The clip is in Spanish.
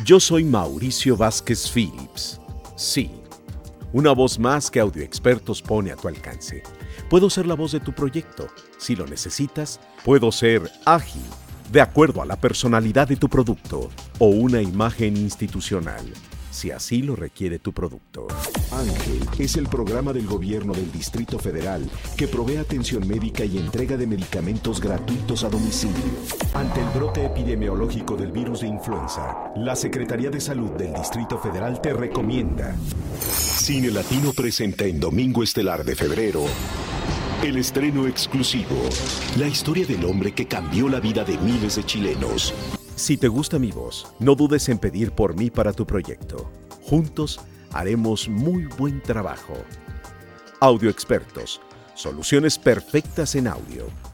Yo soy Mauricio Vázquez Phillips. Sí, una voz más que Audioexpertos pone a tu alcance. Puedo ser la voz de tu proyecto. Si lo necesitas, puedo ser ágil, de acuerdo a la personalidad de tu producto, o una imagen institucional, si así lo requiere tu producto. Ángel es el programa del gobierno del Distrito Federal que provee atención médica y entrega de medicamentos gratuitos a domicilio. Ante el brote epidemiológico del virus de influenza, la Secretaría de Salud del Distrito Federal te recomienda. Cine Latino presenta en Domingo Estelar de Febrero el estreno exclusivo, la historia del hombre que cambió la vida de miles de chilenos. Si te gusta mi voz, no dudes en pedir por mí para tu proyecto. Juntos haremos muy buen trabajo. Audioexpertos, soluciones perfectas en audio.